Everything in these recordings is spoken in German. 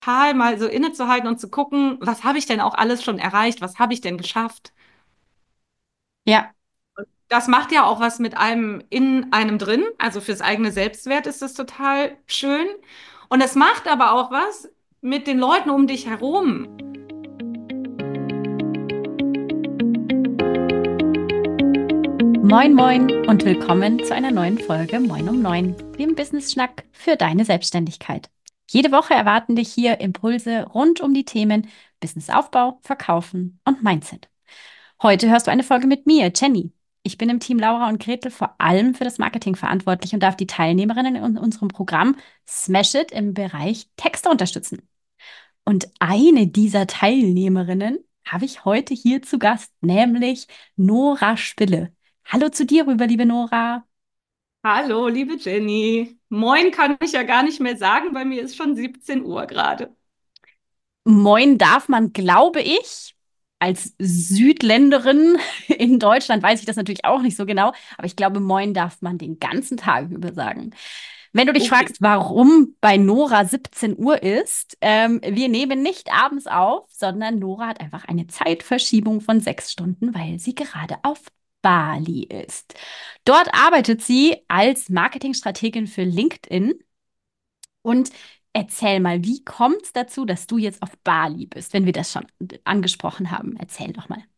total mal so innezuhalten und zu gucken, was habe ich denn auch alles schon erreicht? Was habe ich denn geschafft? Ja, Das macht ja auch was mit einem in einem drin. Also fürs eigene Selbstwert ist das total schön. Und es macht aber auch was mit den Leuten um dich herum. moin moin und willkommen zu einer neuen Folge Moin um 9, dem Business-Schnack für deine Selbstständigkeit. Jede Woche erwarten dich hier Impulse rund um die Themen Businessaufbau, Verkaufen und Mindset. Heute hörst du eine Folge mit mir, Jenny. Ich bin im Team Laura und Gretel vor allem für das Marketing verantwortlich und darf die Teilnehmerinnen in unserem Programm Smash It im Bereich Texte unterstützen. Und eine dieser Teilnehmerinnen habe ich heute hier zu Gast, nämlich Nora Spille. Hallo zu dir rüber, liebe Nora. Hallo, liebe Jenny. Moin kann ich ja gar nicht mehr sagen, bei mir ist schon 17 Uhr gerade. Moin darf man, glaube ich, als Südländerin in Deutschland weiß ich das natürlich auch nicht so genau, aber ich glaube, Moin darf man den ganzen Tag über sagen. Wenn du dich Okay. fragst, warum bei Nora 17 Uhr ist, wir nehmen nicht abends auf, sondern Nora hat einfach eine Zeitverschiebung von 6 Stunden, weil sie gerade auf Bali ist. Dort arbeitet sie als Marketingstrategin für LinkedIn und erzähl mal, wie kommt es dazu, dass du jetzt auf Bali bist, wenn wir das schon angesprochen haben? Erzähl doch mal.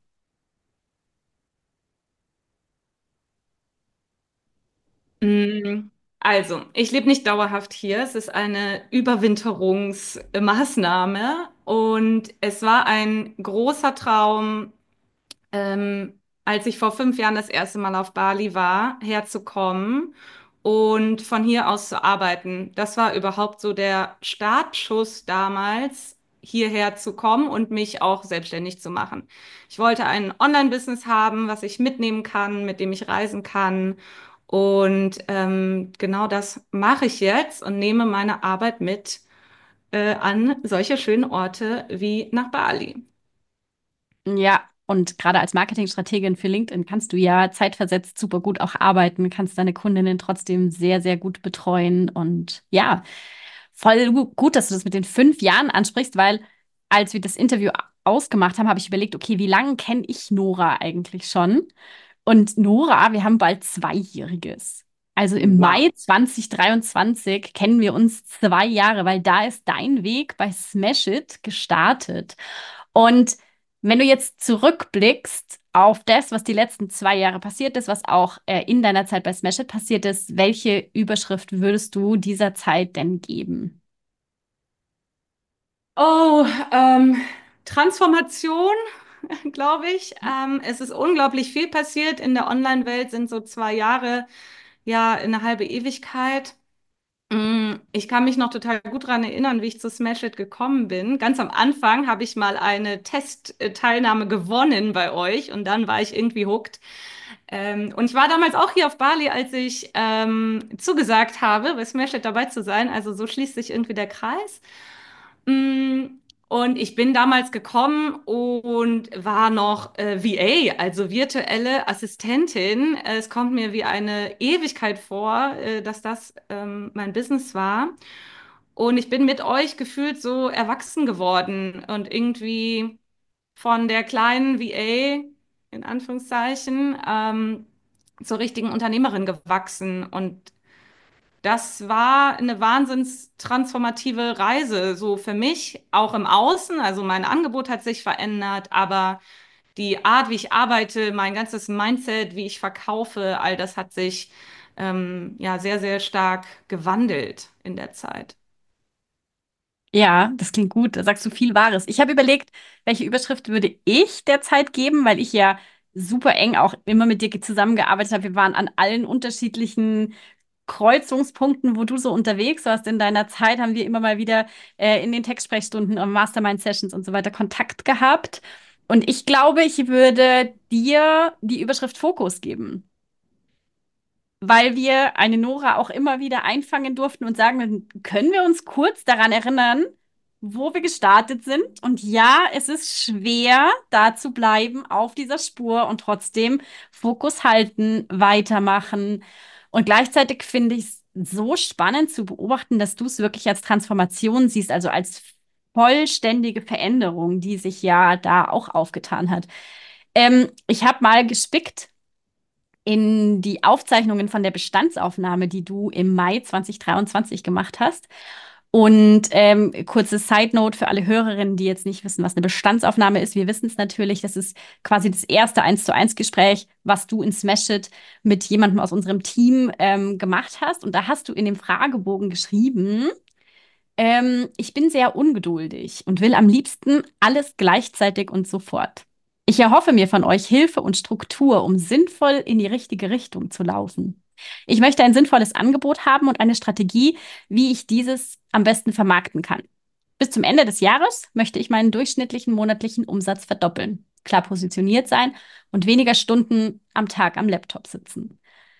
Mm, Also, ich lebe nicht dauerhaft hier. Es ist eine Überwinterungsmaßnahme und es war ein großer Traum, als ich vor 5 Jahren das erste Mal auf Bali war, herzukommen und von hier aus zu arbeiten. Das war überhaupt so der Startschuss damals, hierher zu kommen und mich auch selbstständig zu machen. Ich wollte ein Online-Business haben, was ich mitnehmen kann, mit dem ich reisen kann. Und genau das mache ich jetzt und nehme meine Arbeit mit an solche schönen Orte wie nach Bali. Ja, und gerade als Marketingstrategin für LinkedIn kannst du ja zeitversetzt super gut auch arbeiten, kannst deine Kundinnen trotzdem sehr, sehr gut betreuen. Und ja, voll gut, dass du das mit den 5 Jahren ansprichst, weil als wir das Interview ausgemacht haben, habe ich überlegt, okay, wie lange kenne ich Nora eigentlich schon? Und Nora, wir haben bald Zweijähriges. Also im Wow. Mai 2023 kennen wir uns 2 Jahre, weil da ist dein Weg bei Smash It gestartet. Und wenn du jetzt zurückblickst auf das, was die letzten 2 Jahre passiert ist, was auch in deiner Zeit bei Smash It passiert ist, welche Überschrift würdest du dieser Zeit denn geben? Oh, Transformation, glaube ich. Es ist unglaublich viel passiert. In der Online-Welt sind so 2 Jahre ja eine halbe Ewigkeit. Ich kann mich noch total gut daran erinnern, wie ich zu Smash It gekommen bin. Ganz am Anfang habe ich mal eine Testteilnahme gewonnen bei euch und dann war ich irgendwie hooked. Und ich war damals auch hier auf Bali, als ich zugesagt habe, bei Smash It dabei zu sein. Also so schließt sich irgendwie der Kreis. Mm, Und ich bin damals gekommen und war noch VA, also virtuelle Assistentin. Es kommt mir wie eine Ewigkeit vor, dass das mein Business war. Und ich bin mit euch gefühlt so erwachsen geworden und irgendwie von der kleinen VA, in Anführungszeichen, zur richtigen Unternehmerin gewachsen. Und das war eine wahnsinns transformative Reise, so für mich, auch im Außen. Also mein Angebot hat sich verändert, aber die Art, wie ich arbeite, mein ganzes Mindset, wie ich verkaufe, all das hat sich ja sehr, sehr stark gewandelt in der Zeit. Ja, das klingt gut. Da sagst du viel Wahres. Ich habe überlegt, welche Überschrift würde ich derzeit geben, weil ich ja super eng auch immer mit dir zusammengearbeitet habe. Wir waren an allen unterschiedlichen Kreuzungspunkten, wo du so unterwegs warst in deiner Zeit, haben wir immer mal wieder in den Textsprechstunden und Mastermind-Sessions und so weiter Kontakt gehabt. Und ich glaube, ich würde dir die Überschrift Fokus geben, weil wir eine Nora auch immer wieder einfangen durften und sagen, können wir uns kurz daran erinnern, wo wir gestartet sind? Und ja, es ist schwer, da zu bleiben auf dieser Spur und trotzdem Fokus halten, weitermachen. Und gleichzeitig finde ich es so spannend zu beobachten, dass du es wirklich als Transformation siehst, also als vollständige Veränderung, die sich ja da auch aufgetan hat. Ich habe mal gespickt in die Aufzeichnungen von der Bestandsaufnahme, die du im Mai 2023 gemacht hast. Und kurze Side Note für alle Hörerinnen, die jetzt nicht wissen, was eine Bestandsaufnahme ist. Wir wissen es natürlich, das ist quasi das erste 1:1 Gespräch, was du in Smashit mit jemandem aus unserem Team gemacht hast. Und da hast du in dem Fragebogen geschrieben, ich bin sehr ungeduldig und will am liebsten alles gleichzeitig und sofort. Ich erhoffe mir von euch Hilfe und Struktur, um sinnvoll in die richtige Richtung zu laufen. Ich möchte ein sinnvolles Angebot haben und eine Strategie, wie ich dieses am besten vermarkten kann. Bis zum Ende des Jahres möchte ich meinen durchschnittlichen monatlichen Umsatz verdoppeln, klar positioniert sein und weniger Stunden am Tag am Laptop sitzen.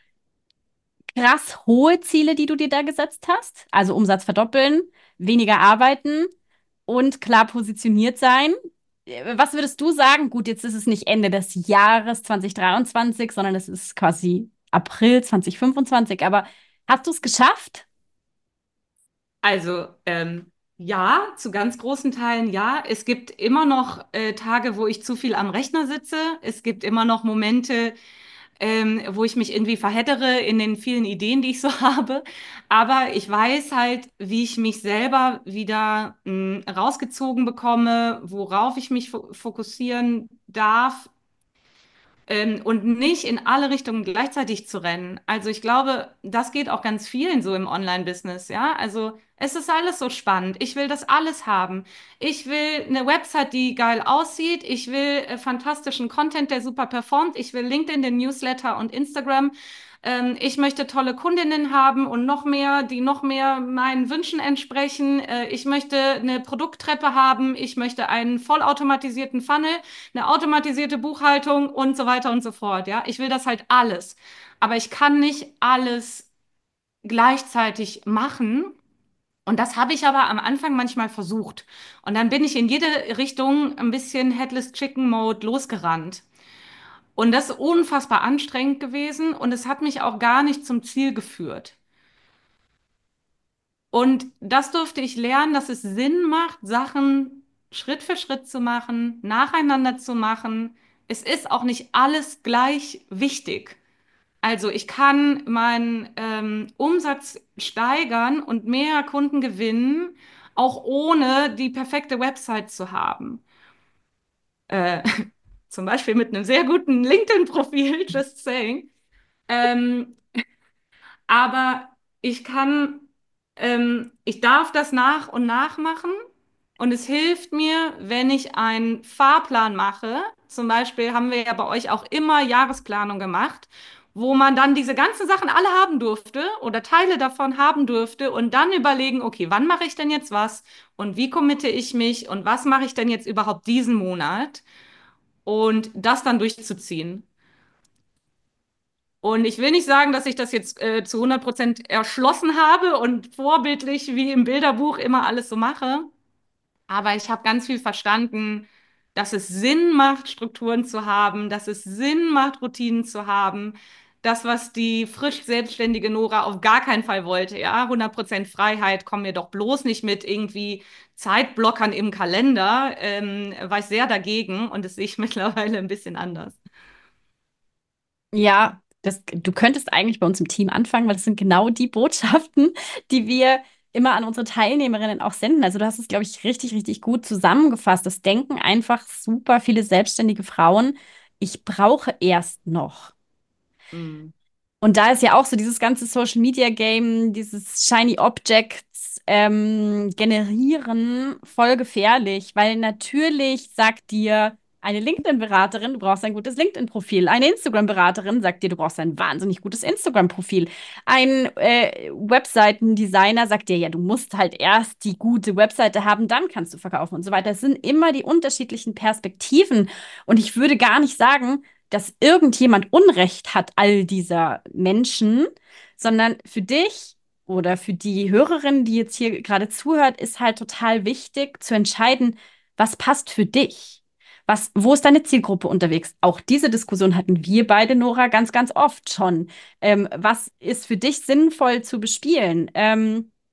Krass hohe Ziele, die du dir da gesetzt hast, also Umsatz verdoppeln, weniger arbeiten und klar positioniert sein. Was würdest du sagen? Gut, jetzt ist es nicht Ende des Jahres 2023, sondern es ist quasi April 2025. Aber hast du es geschafft? Also, ja, zu ganz großen Teilen ja. Es gibt immer noch Tage, wo ich zu viel am Rechner sitze. Es gibt immer noch Momente, wo ich mich irgendwie verheddere in den vielen Ideen, die ich so habe. Aber ich weiß halt, wie ich mich selber wieder rausgezogen bekomme, worauf ich mich fokussieren darf, und nicht in alle Richtungen gleichzeitig zu rennen. Also ich glaube, das geht auch ganz vielen so im Online-Business, ja. Also es ist alles so spannend. Ich will das alles haben. Ich will eine Website, die geil aussieht. Ich will fantastischen Content, der super performt. Ich will LinkedIn, den Newsletter und Instagram. Ich möchte tolle Kundinnen haben und noch mehr, die noch mehr meinen Wünschen entsprechen. Ich möchte eine Produkttreppe haben. Ich möchte einen vollautomatisierten Funnel, eine automatisierte Buchhaltung und so weiter und so fort. Ja, ich will das halt alles. Aber ich kann nicht alles gleichzeitig machen. Und das habe ich aber am Anfang manchmal versucht. Und dann bin ich in jede Richtung ein bisschen Headless Chicken Mode losgerannt. Und das ist unfassbar anstrengend gewesen und es hat mich auch gar nicht zum Ziel geführt. Und das durfte ich lernen, dass es Sinn macht, Sachen Schritt für Schritt zu machen, nacheinander zu machen. Es ist auch nicht alles gleich wichtig. Also ich kann meinen Umsatz steigern und mehr Kunden gewinnen, auch ohne die perfekte Website zu haben. Äh, Zum Beispiel mit einem sehr guten LinkedIn-Profil, just saying. Ähm, aber ich kann, ich darf das nach und nach machen und es hilft mir, wenn ich einen Fahrplan mache. Zum Beispiel haben wir ja bei euch auch immer Jahresplanung gemacht, wo man dann diese ganzen Sachen alle haben durfte oder Teile davon haben durfte und dann überlegen, okay, wann mache ich denn jetzt was und wie committe ich mich und was mache ich denn jetzt überhaupt diesen Monat und das dann durchzuziehen. Und ich will nicht sagen, dass ich das jetzt zu 100% erschlossen habe und vorbildlich wie im Bilderbuch immer alles so mache. Aber ich habe ganz viel verstanden, dass es Sinn macht, Strukturen zu haben, dass es Sinn macht, Routinen zu haben. Das, was die frisch selbstständige Nora auf gar keinen Fall wollte, ja, 100% Freiheit, komm mir doch bloß nicht mit irgendwie Zeitblockern im Kalender, war ich sehr dagegen und das sehe ich mittlerweile ein bisschen anders. Ja, du könntest eigentlich bei uns im Team anfangen, weil das sind genau die Botschaften, die wir immer an unsere Teilnehmerinnen auch senden. Also du hast es, glaube ich, richtig, richtig gut zusammengefasst. Das denken einfach super viele selbstständige Frauen. Ich brauche erst noch. Mm. Und da ist ja auch so dieses ganze Social Media Game, dieses Shiny Objects generieren voll gefährlich, weil natürlich sagt dir eine LinkedIn-Beraterin, du brauchst ein gutes LinkedIn-Profil. Eine Instagram-Beraterin sagt dir, du brauchst ein wahnsinnig gutes Instagram-Profil. Ein Webseitendesigner sagt dir, ja, du musst halt erst die gute Webseite haben, dann kannst du verkaufen und so weiter. Es sind immer die unterschiedlichen Perspektiven. Und ich würde gar nicht sagen, dass irgendjemand Unrecht hat, all dieser Menschen, sondern für dich oder für die Hörerin, die jetzt hier gerade zuhört, ist halt total wichtig zu entscheiden, was passt für dich? Wo ist deine Zielgruppe unterwegs? Auch diese Diskussion hatten wir beide, Nora, ganz, ganz oft schon. Was ist für dich sinnvoll zu bespielen?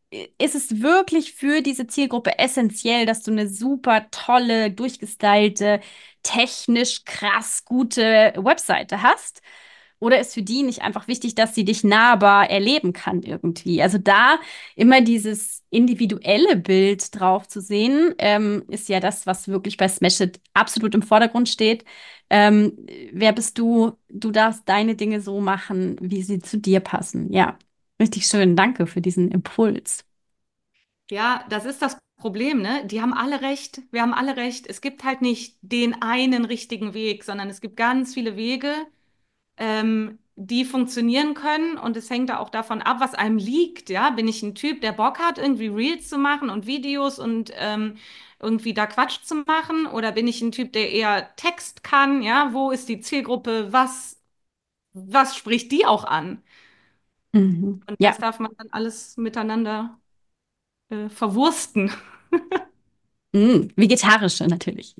ist es wirklich für diese Zielgruppe essentiell, dass du eine super tolle, durchgestylte, technisch krass gute Webseite hast? Oder ist für die nicht einfach wichtig, dass sie dich nahbar erleben kann irgendwie? Also da immer dieses individuelle Bild drauf zu sehen, ist ja das, was wirklich bei Smash It absolut im Vordergrund steht. Ähm, wer bist du? Du darfst deine Dinge so machen, wie sie zu dir passen. Ja, richtig schön. Danke für diesen Impuls. Ja, das ist das Problem, ne? Die haben alle recht, wir haben alle recht. Es gibt halt nicht den einen richtigen Weg, sondern es gibt ganz viele Wege, die funktionieren können und es hängt da auch davon ab, was einem liegt, ja? Bin ich ein Typ, der Bock hat, irgendwie Reels zu machen und Videos und irgendwie da Quatsch zu machen? Oder bin ich ein Typ, der eher Text kann, ja? Wo ist die Zielgruppe? Was spricht die auch an? Mhm. Und Ja, das darf man dann alles miteinander verwursten. vegetarische natürlich.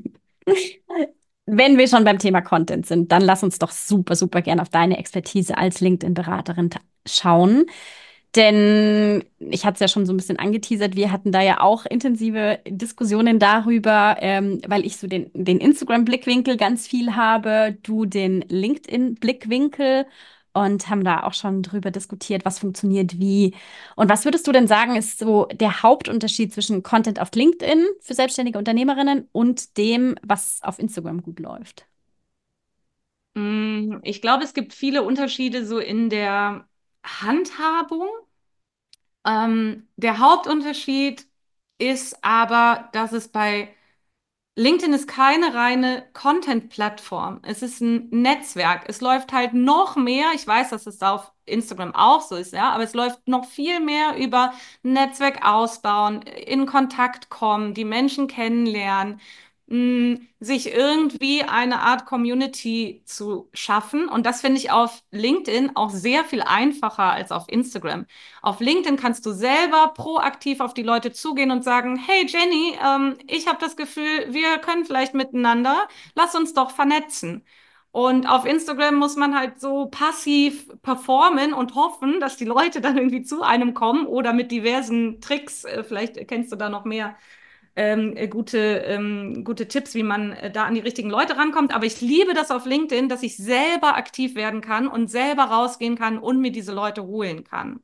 Wenn wir schon beim Thema Content sind, dann lass uns doch super, super gerne auf deine Expertise als LinkedIn-Beraterin schauen. Denn ich hatte es ja schon so ein bisschen angeteasert, wir hatten da ja auch intensive Diskussionen darüber, weil ich so den Instagram-Blickwinkel ganz viel habe, du den LinkedIn-Blickwinkel und haben da auch schon drüber diskutiert, was funktioniert wie. Und was würdest du denn sagen, ist so der Hauptunterschied zwischen Content auf LinkedIn für selbstständige Unternehmerinnen und dem, was auf Instagram gut läuft? Ich glaube, es gibt viele Unterschiede so in der Handhabung. Der Hauptunterschied ist aber, dass es bei LinkedIn ist keine reine Content-Plattform. Es ist ein Netzwerk. Es läuft halt noch mehr. Ich weiß, dass es auf Instagram auch so ist, ja, aber es läuft noch viel mehr über Netzwerk ausbauen, in Kontakt kommen, die Menschen kennenlernen, sich irgendwie eine Art Community zu schaffen. Und das finde ich auf LinkedIn auch sehr viel einfacher als auf Instagram. Auf LinkedIn kannst du selber proaktiv auf die Leute zugehen und sagen, hey Jenny, ich habe das Gefühl, wir können vielleicht miteinander, lass uns doch vernetzen. Und auf Instagram muss man halt so passiv performen und hoffen, dass die Leute dann irgendwie zu einem kommen oder mit diversen Tricks, vielleicht kennst du da noch mehr gute Tipps, wie man da an die richtigen Leute rankommt. Aber ich liebe das auf LinkedIn, dass ich selber aktiv werden kann und selber rausgehen kann und mir diese Leute holen kann.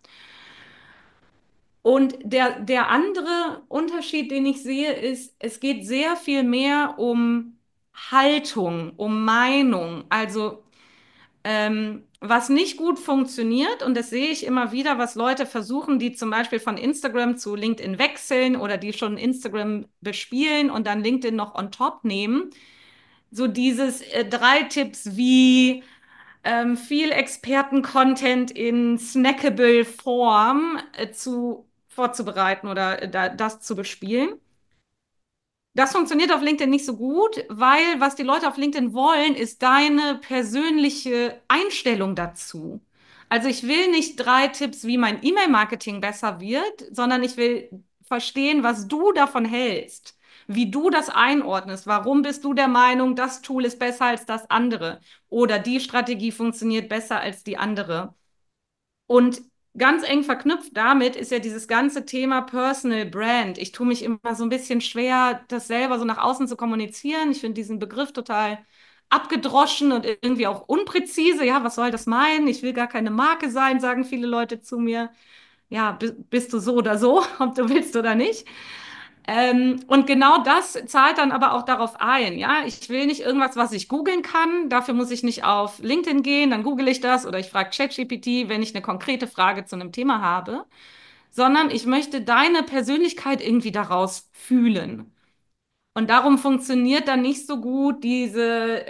Und der andere Unterschied, den ich sehe, ist, es geht sehr viel mehr um Haltung, um Meinung. Also was nicht gut funktioniert, und das sehe ich immer wieder, was Leute versuchen, die zum Beispiel von Instagram zu LinkedIn wechseln oder die schon Instagram bespielen und dann LinkedIn noch on top nehmen. So dieses drei Tipps wie viel Experten-Content in snackable Form vorzubereiten oder das zu bespielen. Das funktioniert auf LinkedIn nicht so gut, weil was die Leute auf LinkedIn wollen, ist deine persönliche Einstellung dazu. Also ich will nicht drei Tipps, wie mein E-Mail-Marketing besser wird, sondern ich will verstehen, was du davon hältst, wie du das einordnest. Warum bist du der Meinung, das Tool ist besser als das andere oder die Strategie funktioniert besser als die andere? Und ganz eng verknüpft damit ist ja dieses ganze Thema Personal Brand. Ich tue mich immer so ein bisschen schwer, das selber so nach außen zu kommunizieren. Ich finde diesen Begriff total abgedroschen und irgendwie auch unpräzise. Ja, was soll das meinen? Ich will gar keine Marke sein, sagen viele Leute zu mir. Ja, bist du so oder so, ob du willst oder nicht. Und genau das zahlt dann aber auch darauf ein. Ja, ich will nicht irgendwas, was ich googeln kann. Dafür muss ich nicht auf LinkedIn gehen, dann google ich das oder ich frage ChatGPT, wenn ich eine konkrete Frage zu einem Thema habe, sondern ich möchte deine Persönlichkeit irgendwie daraus fühlen. Und darum funktioniert dann nicht so gut diese,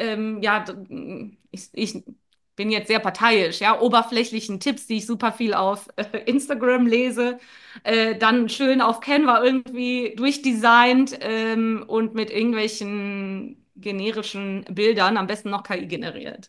ich bin jetzt sehr parteiisch, ja, oberflächlichen Tipps, die ich super viel auf Instagram lese, dann schön auf Canva irgendwie durchdesignt und mit irgendwelchen generischen Bildern, am besten noch KI generiert.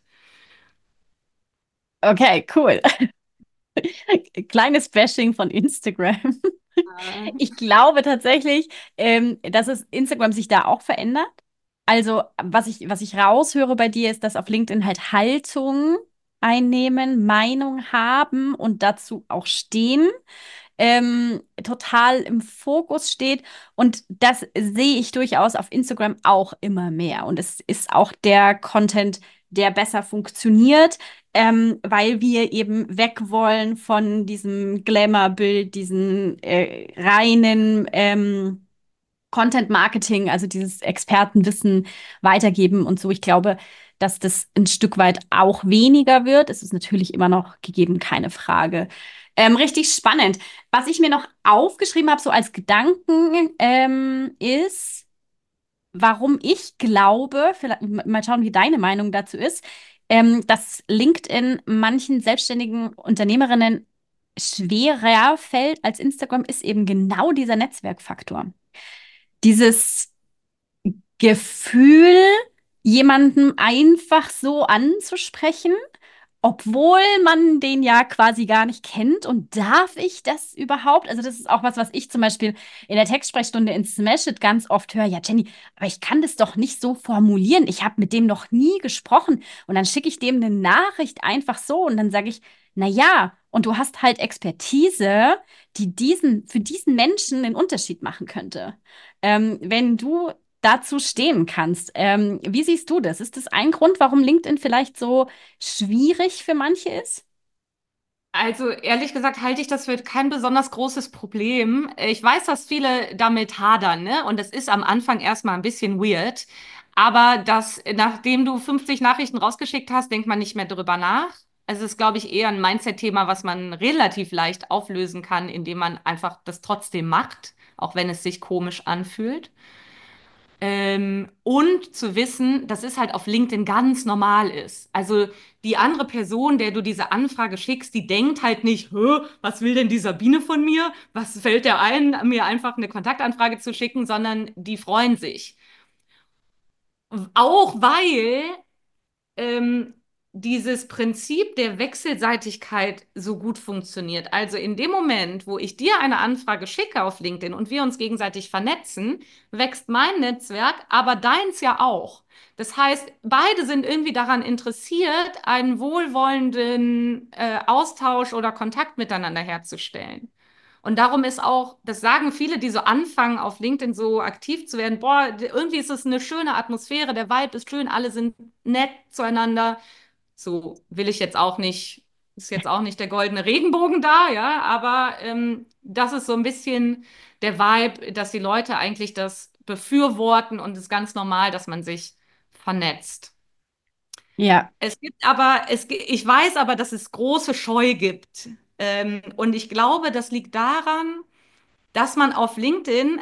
Okay, cool. Kleines Bashing von Instagram. Ich glaube tatsächlich, dass es Instagram sich da auch verändert. Also, was ich raushöre bei dir, ist, dass auf LinkedIn halt Haltung einnehmen, Meinung haben und dazu auch stehen. total im Fokus steht. Und das sehe ich durchaus auf Instagram auch immer mehr. Und es ist auch der Content, der besser funktioniert, weil wir eben weg wollen von diesem Glamour-Bild, diesen reinen Content Marketing, also dieses Expertenwissen weitergeben und so. Ich glaube, dass das ein Stück weit auch weniger wird. Es ist natürlich immer noch gegeben, keine Frage. Richtig spannend. Was ich mir noch aufgeschrieben habe, so als Gedanken, ist, warum ich glaube, vielleicht mal schauen, wie deine Meinung dazu ist, dass LinkedIn manchen selbstständigen Unternehmerinnen schwerer fällt als Instagram, ist eben genau dieser Netzwerkfaktor. Dieses Gefühl, jemanden einfach so anzusprechen, obwohl man den ja quasi gar nicht kennt. Und darf ich das überhaupt? Also, das ist auch was, was ich zum Beispiel in der Textsprechstunde in Smash It ganz oft höre. Ja, Jenny, aber ich kann das doch nicht so formulieren. Ich habe mit dem noch nie gesprochen. Und dann schicke ich dem eine Nachricht einfach so und dann sage ich, na ja, und du hast halt Expertise, die für diesen Menschen den Unterschied machen könnte. Wenn du dazu stehen kannst. Wie siehst du das? Ist das ein Grund, warum LinkedIn vielleicht so schwierig für manche ist? Also ehrlich gesagt halte ich das für kein besonders großes Problem. Ich weiß, dass viele damit hadern, ne? Und es ist am Anfang erstmal ein bisschen weird. Aber nachdem du 50 Nachrichten rausgeschickt hast, denkt man nicht mehr drüber nach. Also es ist, glaube ich, eher ein Mindset-Thema, was man relativ leicht auflösen kann, indem man einfach das trotzdem macht, auch wenn es sich komisch anfühlt. Und zu wissen, dass es halt auf LinkedIn ganz normal ist. Also die andere Person, der du diese Anfrage schickst, die denkt halt nicht, hä, was will denn die Sabine von mir? Was fällt der ein, mir einfach eine Kontaktanfrage zu schicken, sondern die freuen sich. Auch weil ähm, dieses Prinzip der Wechselseitigkeit so gut funktioniert. Also in dem Moment, wo ich dir eine Anfrage schicke auf LinkedIn und wir uns gegenseitig vernetzen, wächst mein Netzwerk, aber deins ja auch. Das heißt, beide sind irgendwie daran interessiert, einen wohlwollenden Austausch oder Kontakt miteinander herzustellen. Und darum ist auch, das sagen viele, die so anfangen, auf LinkedIn so aktiv zu werden, boah, irgendwie ist es eine schöne Atmosphäre, der Vibe ist schön, alle sind nett zueinander. So will ich jetzt auch nicht, ist jetzt auch nicht der goldene Regenbogen da, ja, aber das ist so ein bisschen der Vibe, dass die Leute eigentlich das befürworten und es ist ganz normal, dass man sich vernetzt. Ja, Ich weiß aber, dass es große Scheu gibt. Und ich glaube, das liegt daran, dass man auf LinkedIn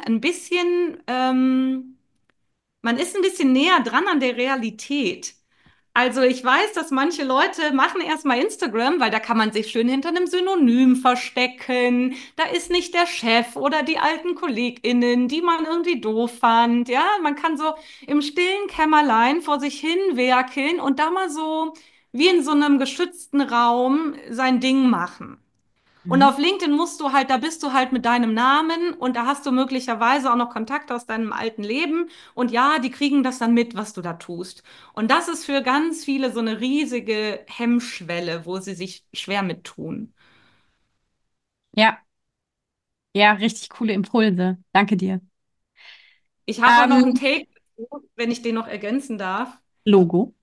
man ist ein bisschen näher dran an der Realität. Also ich weiß, dass manche Leute machen erstmal Instagram, weil da kann man sich schön hinter einem Synonym verstecken. Da ist nicht der Chef oder die alten KollegInnen, die man irgendwie doof fand. Ja, man kann so im stillen Kämmerlein vor sich hin werkeln und da mal so wie in so einem geschützten Raum sein Ding machen. Und mhm. auf LinkedIn da bist du halt mit deinem Namen und da hast du möglicherweise auch noch Kontakte aus deinem alten Leben. Und ja, die kriegen das dann mit, was du da tust. Und das ist für ganz viele so eine riesige Hemmschwelle, wo sie sich schwer mit tun. Ja, ja, richtig coole Impulse. Danke dir. Ich habe auch noch einen Ähm, Take, wenn ich den noch ergänzen darf. Logo.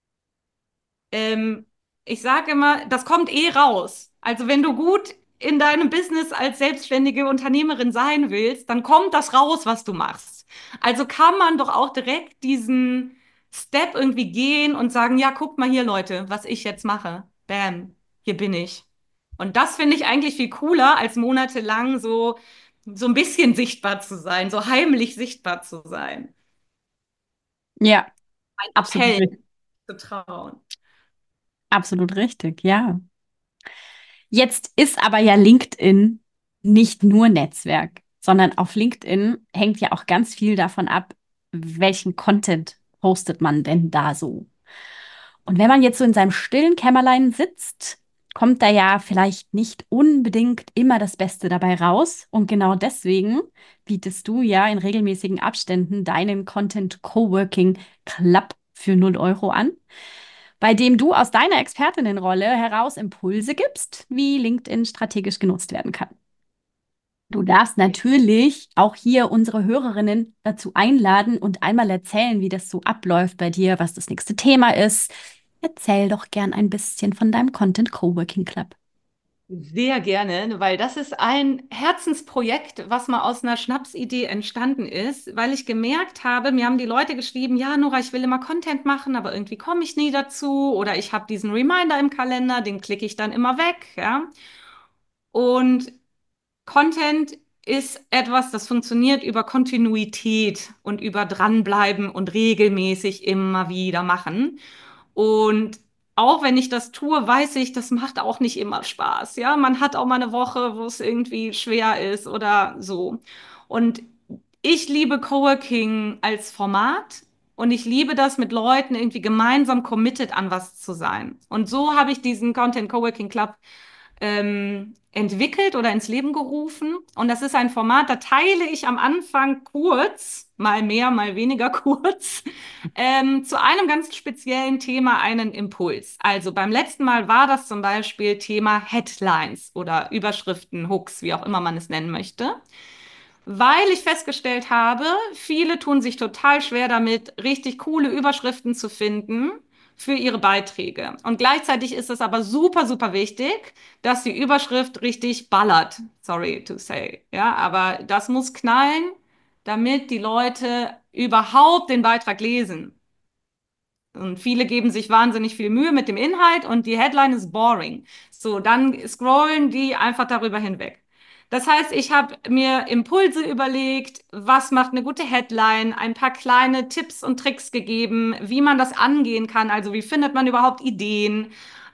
Ähm, Ich sage immer, das kommt eh raus. Also wenn du gut in deinem Business als selbstständige Unternehmerin sein willst, dann kommt das raus, was du machst. Also kann man doch auch direkt diesen Step irgendwie gehen und sagen, ja, guckt mal hier, Leute, was ich jetzt mache. Bam, hier bin ich. Und das finde ich eigentlich viel cooler, als monatelang so ein bisschen sichtbar zu sein, so heimlich sichtbar zu sein. Ja, Ein absolut Appell richtig. zu trauen. Absolut richtig, ja. Jetzt ist aber ja LinkedIn nicht nur Netzwerk, sondern auf LinkedIn hängt ja auch ganz viel davon ab, welchen Content postet man denn da so. Und wenn man jetzt so in seinem stillen Kämmerlein sitzt, kommt da ja vielleicht nicht unbedingt immer das Beste dabei raus. Und genau deswegen bietest du ja in regelmäßigen Abständen deinen Content Coworking Club für 0 € an, bei dem du aus deiner Expertinnenrolle heraus Impulse gibst, wie LinkedIn strategisch genutzt werden kann. Du darfst natürlich auch hier unsere Hörerinnen dazu einladen und einmal erzählen, wie das so abläuft bei dir, was das nächste Thema ist. Erzähl doch gern ein bisschen von deinem Content Coworking Club. Sehr gerne, weil das ist ein Herzensprojekt, was mal aus einer Schnapsidee entstanden ist, weil ich gemerkt habe, mir haben die Leute geschrieben, ja, Nora, ich will immer Content machen, aber irgendwie komme ich nie dazu oder ich habe diesen Reminder im Kalender, den klicke ich dann immer weg, ja. Und Content ist etwas, das funktioniert über Kontinuität und über dranbleiben und regelmäßig immer wieder machen. Und auch wenn ich das tue, weiß ich, das macht auch nicht immer Spaß. Ja, man hat auch mal eine Woche, wo es irgendwie schwer ist oder so. Und ich liebe Coworking als Format. Und ich liebe das, mit Leuten irgendwie gemeinsam committed an was zu sein. Und so habe ich diesen Content Coworking Club entwickelt oder ins Leben gerufen. Und das ist ein Format, da teile ich am Anfang kurz, mal mehr, mal weniger kurz, zu einem ganz speziellen Thema einen Impuls. Also beim letzten Mal war das zum Beispiel Thema Headlines oder Überschriften, Hooks, wie auch immer man es nennen möchte. Weil ich festgestellt habe, viele tun sich total schwer damit, richtig coole Überschriften zu finden für ihre Beiträge. Und gleichzeitig ist es aber super, super wichtig, dass die Überschrift richtig ballert. Sorry to say. Ja, aber das muss knallen, damit die Leute überhaupt den Beitrag lesen. Und viele geben sich wahnsinnig viel Mühe mit dem Inhalt und die Headline ist boring. So, dann scrollen die einfach darüber hinweg. Das heißt, ich habe mir Impulse überlegt, was macht eine gute Headline, ein paar kleine Tipps und Tricks gegeben, wie man das angehen kann. Also wie findet man überhaupt Ideen?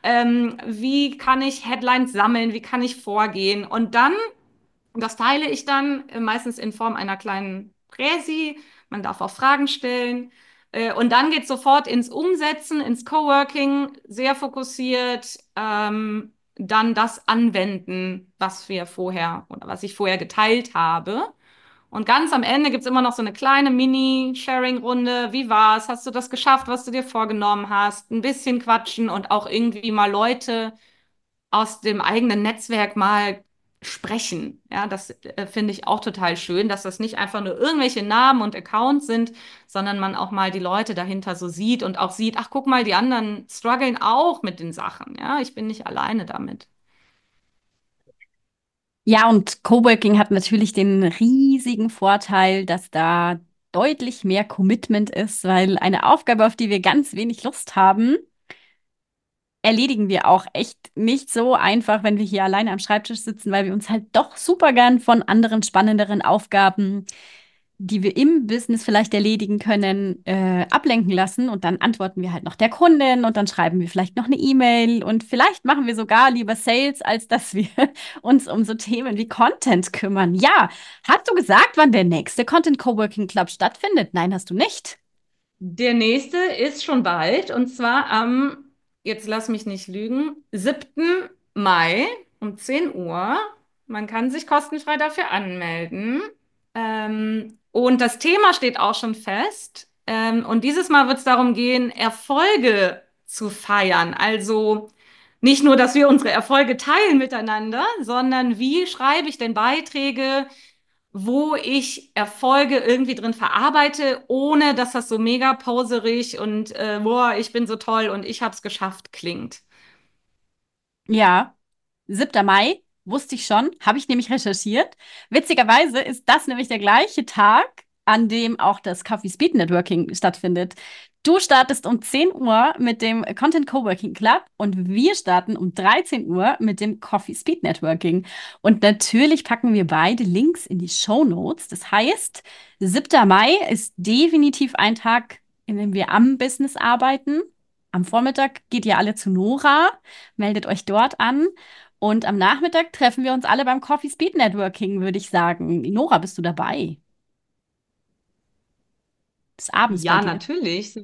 Wie kann ich Headlines sammeln? Wie kann ich vorgehen? Und dann das teile ich dann meistens in Form einer kleinen Präsi. Man darf auch Fragen stellen. Und dann geht es sofort ins Umsetzen, ins Coworking, sehr fokussiert. Dann das anwenden, was wir vorher oder was ich vorher geteilt habe. Und ganz am Ende gibt es immer noch so eine kleine Mini-Sharing-Runde. Wie war's? Hast du das geschafft, was du dir vorgenommen hast? Ein bisschen quatschen und auch irgendwie mal Leute aus dem eigenen Netzwerk mal sprechen. Ja, das finde ich auch total schön, dass das nicht einfach nur irgendwelche Namen und Accounts sind, sondern man auch mal die Leute dahinter so sieht und auch sieht, ach, guck mal, die anderen strugglen auch mit den Sachen. Ja, ich bin nicht alleine damit. Ja, und Coworking hat natürlich den riesigen Vorteil, dass da deutlich mehr Commitment ist, weil eine Aufgabe, auf die wir ganz wenig Lust haben, erledigen wir auch echt nicht so einfach, wenn wir hier alleine am Schreibtisch sitzen, weil wir uns halt doch super gern von anderen spannenderen Aufgaben, die wir im Business vielleicht erledigen können, ablenken lassen. Und dann antworten wir halt noch der Kundin und dann schreiben wir vielleicht noch eine E-Mail und vielleicht machen wir sogar lieber Sales, als dass wir uns um so Themen wie Content kümmern. Ja, hast du gesagt, wann der nächste Content Coworking Club stattfindet? Nein, hast du nicht. Der nächste ist schon bald und zwar am, jetzt lass mich nicht lügen, 7. Mai um 10 Uhr. Man kann sich kostenfrei dafür anmelden. Und das Thema steht auch schon fest. Und dieses Mal wird es darum gehen, Erfolge zu feiern. Also nicht nur, dass wir unsere Erfolge teilen miteinander, sondern wie schreibe ich denn Beiträge, wo ich Erfolge irgendwie drin verarbeite, ohne dass das so mega poserig und boah, ich bin so toll und ich hab's geschafft klingt. Ja, 7. Mai, wusste ich schon, habe ich nämlich recherchiert. Witzigerweise ist das nämlich der gleiche Tag, an dem auch das Coffee Speed Networking stattfindet. Du startest um 10 Uhr mit dem Content Coworking Club und wir starten um 13 Uhr mit dem Coffee Speed Networking. Und natürlich packen wir beide Links in die Show Notes. Das heißt, 7. Mai ist definitiv ein Tag, in dem wir am Business arbeiten. Am Vormittag geht ihr alle zu Nora, meldet euch dort an. Und am Nachmittag treffen wir uns alle beim Coffee Speed Networking, würde ich sagen. Nora, bist du dabei? Bis abends bei Ja, dir. natürlich.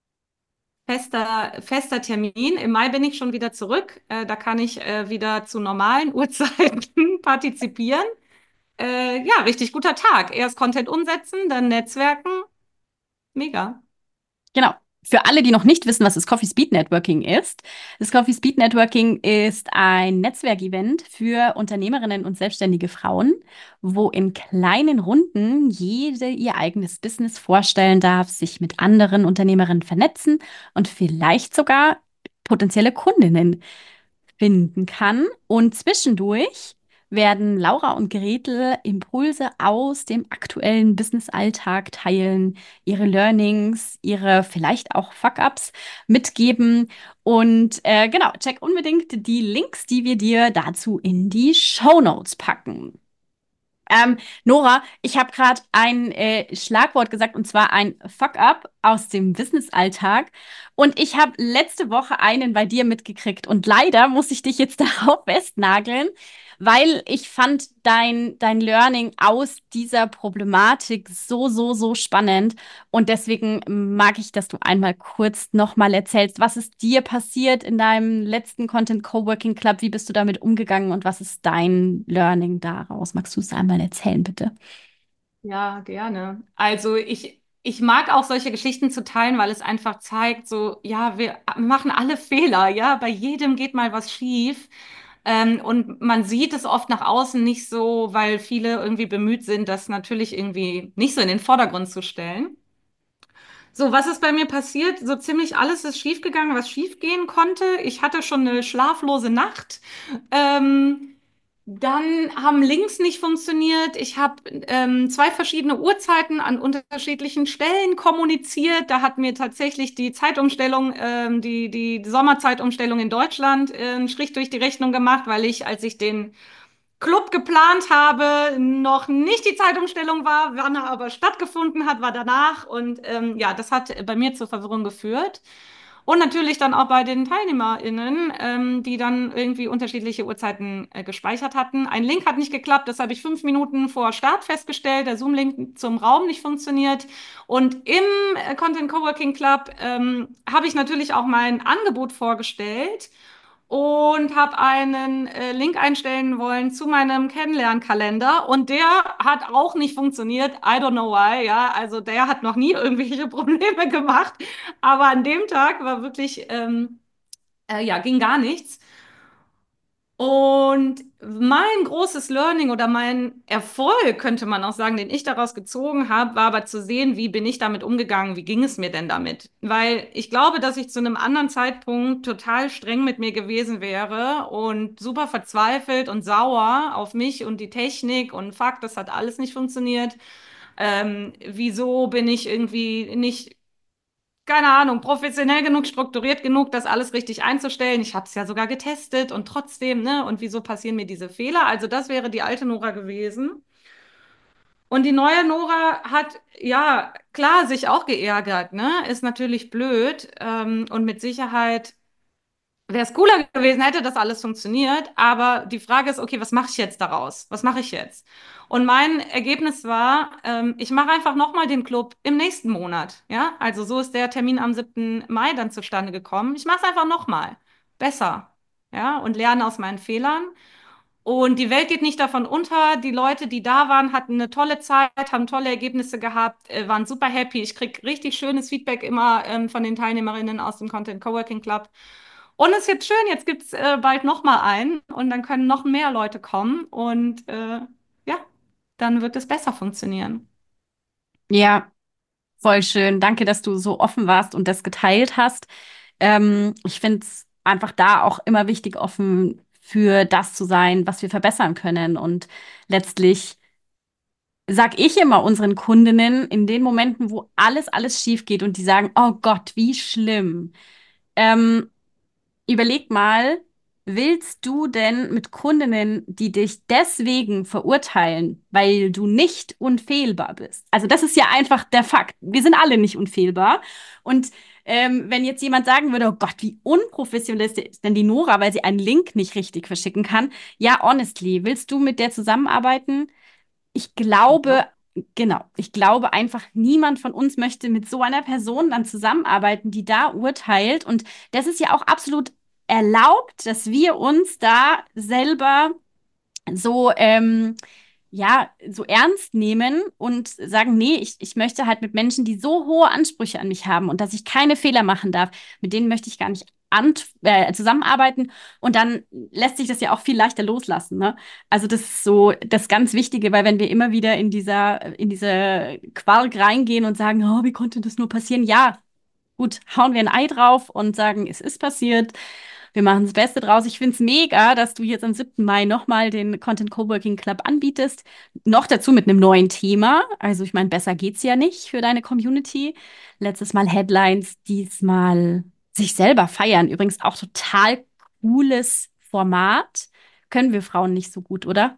Fester Termin. Im Mai bin ich schon wieder zurück. Da kann ich wieder zu normalen Uhrzeiten partizipieren. Ja, richtig guter Tag. Erst Content umsetzen, dann Netzwerken. Mega. Genau. Für alle, die noch nicht wissen, was das Coffee Speed Networking ist, das Coffee Speed Networking ist ein Netzwerkevent für Unternehmerinnen und selbstständige Frauen, wo in kleinen Runden jede ihr eigenes Business vorstellen darf, sich mit anderen Unternehmerinnen vernetzen und vielleicht sogar potenzielle Kundinnen finden kann. Und zwischendurch werden Laura und Gretel Impulse aus dem aktuellen Business-Alltag teilen, ihre Learnings, ihre vielleicht auch Fuck-ups mitgeben. Und genau, check unbedingt die Links, die wir dir dazu in die Show Notes packen. Nora, ich habe gerade ein Schlagwort gesagt und zwar ein Fuck-up aus dem Business-Alltag. Und ich habe letzte Woche einen bei dir mitgekriegt und leider muss ich dich jetzt darauf festnageln, weil ich fand dein Learning aus dieser Problematik so spannend. Und deswegen mag ich, dass du einmal kurz nochmal erzählst, was ist dir passiert in deinem letzten Content Coworking Club? Wie bist du damit umgegangen und was ist dein Learning daraus? Magst du es einmal erzählen, bitte? Ja, gerne. Also ich mag auch solche Geschichten zu teilen, weil es einfach zeigt, so, ja, wir machen alle Fehler, ja, bei jedem geht mal was schief. Und man sieht es oft nach außen nicht so, weil viele irgendwie bemüht sind, das natürlich irgendwie nicht so in den Vordergrund zu stellen. So, was ist bei mir passiert? So ziemlich alles ist schiefgegangen, was schiefgehen konnte. Ich hatte schon eine schlaflose Nacht. Ähm, Dann haben Links nicht funktioniert. Ich habe zwei verschiedene Uhrzeiten an unterschiedlichen Stellen kommuniziert. Da hat mir tatsächlich die Zeitumstellung, die Sommerzeitumstellung in Deutschland, einen Strich durch die Rechnung gemacht, weil ich, als ich den Club geplant habe, noch nicht die Zeitumstellung war, wann er aber stattgefunden hat, war danach. Und ja, das hat bei mir zur Verwirrung geführt. Und natürlich dann auch bei den TeilnehmerInnen, die dann irgendwie unterschiedliche Uhrzeiten gespeichert hatten. Ein Link hat nicht geklappt, das habe ich 5 Minuten vor Start festgestellt. Der Zoom-Link zum Raum nicht funktioniert. Und im Content Coworking Club habe ich natürlich auch mein Angebot vorgestellt und habe einen Link einstellen wollen zu meinem Kennenlernkalender und der hat auch nicht funktioniert. I don't know why, ja, also der hat noch nie irgendwelche Probleme gemacht, aber an dem Tag war wirklich, ja, ging gar nichts. Und mein großes Learning oder mein Erfolg, könnte man auch sagen, den ich daraus gezogen habe, war aber zu sehen, wie bin ich damit umgegangen, wie ging es mir denn damit? Weil ich glaube, dass ich zu einem anderen Zeitpunkt total streng mit mir gewesen wäre und super verzweifelt und sauer auf mich und die Technik und fuck, das hat alles nicht funktioniert. Wieso bin ich irgendwie nicht, keine Ahnung, professionell genug, strukturiert genug, das alles richtig einzustellen. Ich habe es ja sogar getestet und trotzdem, ne? Und wieso passieren mir diese Fehler? Also das wäre die alte Nora gewesen. Und die neue Nora hat, ja, klar, sich auch geärgert, ne? Ist natürlich blöd. Und mit Sicherheit wäre es cooler gewesen, hätte das alles funktioniert. Aber die Frage ist, okay, was mache ich jetzt daraus? Was mache ich jetzt? Und mein Ergebnis war, ich mache einfach nochmal den Club im nächsten Monat. Ja, also so ist der Termin am 7. Mai dann zustande gekommen. Ich mache es einfach nochmal. Besser. Ja, und lerne aus meinen Fehlern. Und die Welt geht nicht davon unter. Die Leute, die da waren, hatten eine tolle Zeit, haben tolle Ergebnisse gehabt, waren super happy. Ich kriege richtig schönes Feedback immer von den Teilnehmerinnen aus dem Content Coworking Club. Und es ist jetzt schön, jetzt gibt es bald noch mal einen und dann können noch mehr Leute kommen und ja, dann wird es besser funktionieren. Ja, voll schön. Danke, dass du so offen warst und das geteilt hast. Ich finde es einfach da auch immer wichtig, offen für das zu sein, was wir verbessern können. Und letztlich sag ich immer unseren Kundinnen in den Momenten, wo alles schief geht und die sagen, oh Gott, wie schlimm. Ähm, Überleg mal, willst du denn mit Kundinnen, die dich deswegen verurteilen, weil du nicht unfehlbar bist? Also das ist ja einfach der Fakt. Wir sind alle nicht unfehlbar. Und wenn jetzt jemand sagen würde, oh Gott, wie unprofessionell ist denn die Nora, weil sie einen Link nicht richtig verschicken kann? Ja, honestly, willst du mit der zusammenarbeiten? Ich glaube, Nope. genau, ich glaube einfach, niemand von uns möchte mit so einer Person dann zusammenarbeiten, die da urteilt. Und das ist ja auch absolut erlaubt, dass wir uns da selber so ja, so ernst nehmen und sagen, nee, ich möchte halt mit Menschen, die so hohe Ansprüche an mich haben und dass ich keine Fehler machen darf, mit denen möchte ich gar nicht zusammenarbeiten. Und dann lässt sich das ja auch viel leichter loslassen, ne? Also das ist so das ganz Wichtige, weil wenn wir immer wieder in diese Quark reingehen und sagen, oh, wie konnte das nur passieren? Ja, gut, hauen wir ein Ei drauf und sagen, es ist passiert. Wir machen das Beste draus. Ich finde es mega, dass du jetzt am 7. Mai nochmal den Content Coworking Club anbietest. Noch dazu mit einem neuen Thema. Also ich meine, besser geht's ja nicht für deine Community. Letztes Mal Headlines, diesmal sich selber feiern. Übrigens auch total cooles Format. Können wir Frauen nicht so gut, oder?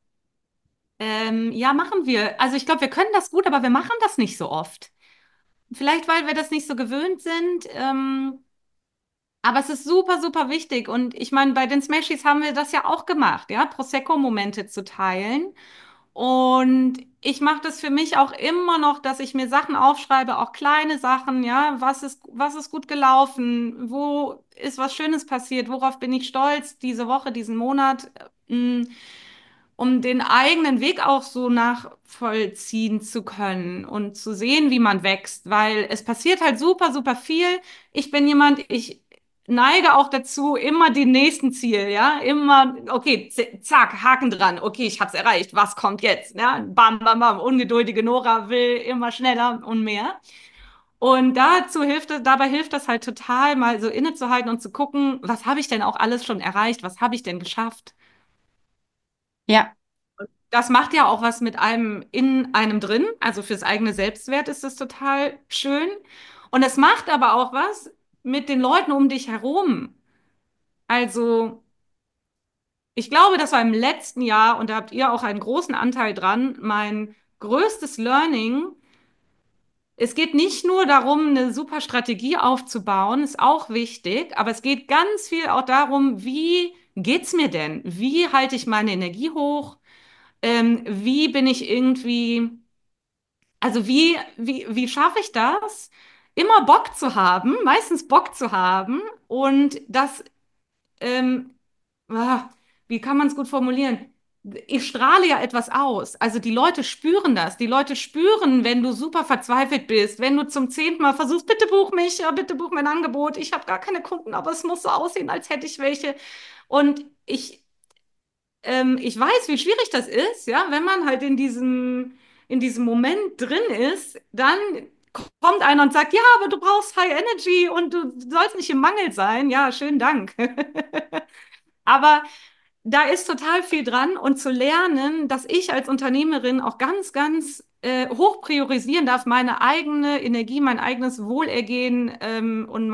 Ja, machen wir. Also ich glaube, wir können das gut, aber wir machen das nicht so oft. Vielleicht, weil wir das nicht so gewöhnt sind. Aber es ist super, super wichtig. Und ich meine, bei den Smashies haben wir das ja auch gemacht, ja, Prosecco-Momente zu teilen. Und ich mache das für mich auch immer noch, dass ich mir Sachen aufschreibe, auch kleine Sachen, ja, was ist gut gelaufen, wo ist was Schönes passiert, worauf bin ich stolz diese Woche, diesen Monat, um den eigenen Weg auch so nachvollziehen zu können und zu sehen, wie man wächst, weil es passiert halt super, super viel. Ich bin jemand, ich neige auch dazu, immer den nächsten Ziel, ja, immer, okay, zack, Haken dran, okay, ich hab's erreicht, was kommt jetzt, ja, bam, bam, bam, ungeduldige Nora will immer schneller und mehr. Und dabei hilft das halt total, mal so innezuhalten und zu gucken, was habe ich denn auch alles schon erreicht, was habe ich denn geschafft? Ja, Das macht ja auch was mit einem in einem drin, also fürs eigene Selbstwert ist das total schön. Und es macht aber auch was mit den Leuten um dich herum. Also, ich glaube, das war im letzten Jahr, und da habt ihr auch einen großen Anteil dran, mein größtes Learning. Es geht nicht nur darum, eine super Strategie aufzubauen, ist auch wichtig, aber es geht ganz viel auch darum, wie geht's mir denn? Wie halte ich meine Energie hoch? Wie bin ich irgendwie, also wie schaffe ich das, immer Bock zu haben, meistens Bock zu haben und das ähm, ah, wie kann man es gut formulieren? Ich strahle ja etwas aus. Also die Leute spüren das. Die Leute spüren, wenn du super verzweifelt bist, wenn du zum 10. Mal versuchst, bitte buch mich, ja, bitte buch mein Angebot. Ich habe gar keine Kunden, aber es muss so aussehen, als hätte ich welche. Und ich weiß, wie schwierig das ist, ja, wenn man halt in diesem Moment drin ist, dann kommt einer und sagt, ja, aber du brauchst High Energy und du sollst nicht im Mangel sein. Ja, schönen Dank. Aber da ist total viel dran und zu lernen, dass ich als Unternehmerin auch ganz, ganz hoch priorisieren darf, meine eigene Energie, mein eigenes Wohlergehen und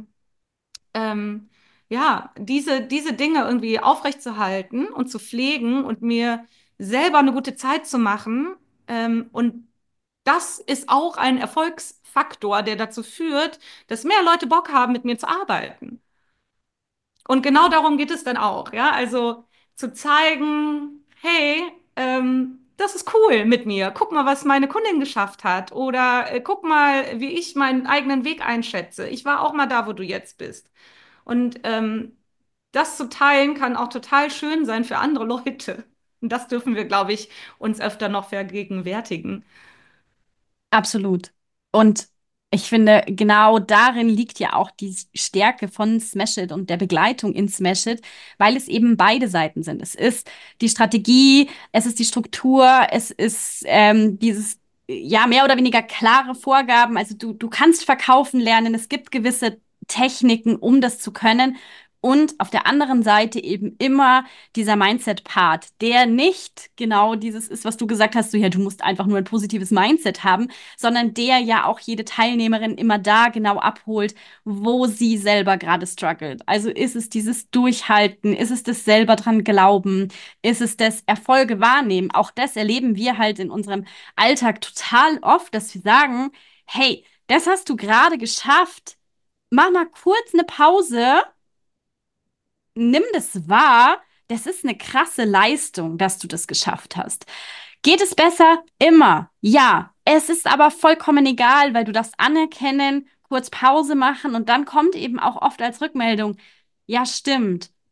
ja, diese Dinge irgendwie aufrechtzuerhalten und zu pflegen und mir selber eine gute Zeit zu machen. Und das ist auch ein Erfolgsfaktor, der dazu führt, dass mehr Leute Bock haben, mit mir zu arbeiten. Und genau darum geht es dann auch, ja. Also zu zeigen, hey, das ist cool mit mir. Guck mal, was meine Kundin geschafft hat. Oder guck mal, wie ich meinen eigenen Weg einschätze. Ich war auch mal da, wo du jetzt bist. Und das zu teilen kann auch total schön sein für andere Leute. Und das dürfen wir, glaube ich, uns öfter noch vergegenwärtigen. absolut. Und ich finde, genau darin liegt ja auch die Stärke von Smash It und der Begleitung in Smash It, weil es eben beide Seiten sind. Es ist die Strategie, es ist die Struktur, es ist dieses, ja, mehr oder weniger klare Vorgaben. Also du kannst verkaufen lernen, es gibt gewisse Techniken, um das zu können. Und auf der anderen Seite eben immer dieser Mindset-Part, der nicht genau dieses ist, was du gesagt hast, so ja, du musst einfach nur ein positives Mindset haben, sondern der ja auch jede Teilnehmerin immer da genau abholt, wo sie selber gerade struggelt. Also ist es dieses Durchhalten, ist es das selber dran glauben, ist es das Erfolge wahrnehmen. Auch das erleben wir halt in unserem Alltag total oft, dass wir sagen, hey, das hast du gerade geschafft. Mach mal kurz eine Pause, nimm das wahr. Das ist eine krasse Leistung, dass du das geschafft hast. Geht es besser? Immer. Ja. Es ist aber vollkommen egal, weil du darfst anerkennen, kurz Pause machen und dann kommt eben auch oft als Rückmeldung, ja, stimmt.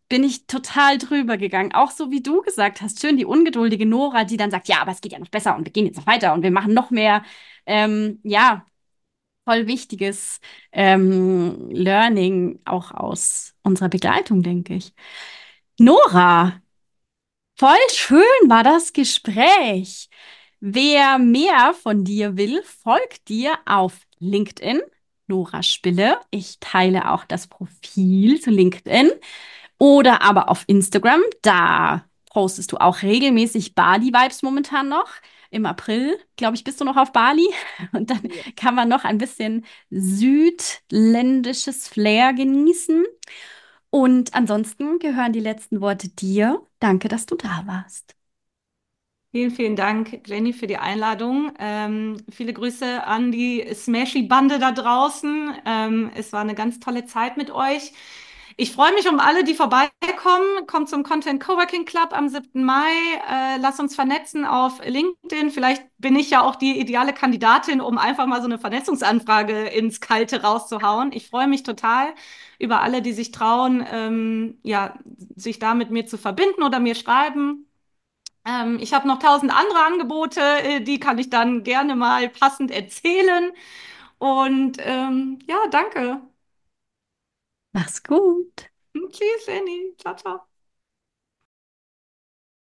bin ich total drüber gegangen. Auch so wie du gesagt hast, schön die ungeduldige Nora, die dann sagt, ja, aber es geht ja noch besser und wir gehen jetzt noch weiter und wir machen noch mehr. Ja, voll wichtiges Learning auch aus unserer Begleitung, denke ich. Nora, voll schön war das Gespräch. Wer mehr von dir will, folgt dir auf LinkedIn, Nora Spille. Ich teile auch das Profil zu LinkedIn oder aber auf Instagram. Da postest du auch regelmäßig Bali-Vibes momentan noch. Im April, glaube ich, bist du noch auf Bali. Und dann Ja. kann man noch ein bisschen südländisches Flair genießen. Und ansonsten gehören die letzten Worte dir. Danke, dass du da warst. Vielen, vielen Dank, Jenny, für die Einladung. Viele Grüße an die Smashy-Bande da draußen. Es war eine ganz tolle Zeit mit euch. Ich freue mich um alle, die vorbeikommen. Kommt zum Content Coworking Club am 7. Mai. Lass uns vernetzen auf LinkedIn. Vielleicht bin ich ja auch die ideale Kandidatin, um einfach mal so eine Vernetzungsanfrage ins Kalte rauszuhauen. Ich freue mich total über alle, die sich trauen, ja, sich da mit mir zu verbinden oder mir schreiben. Ich habe noch 1.000 andere Angebote, die kann ich dann gerne mal passend erzählen. Und ja, danke. Mach's gut. Tschüss, Annie. Ciao, ciao.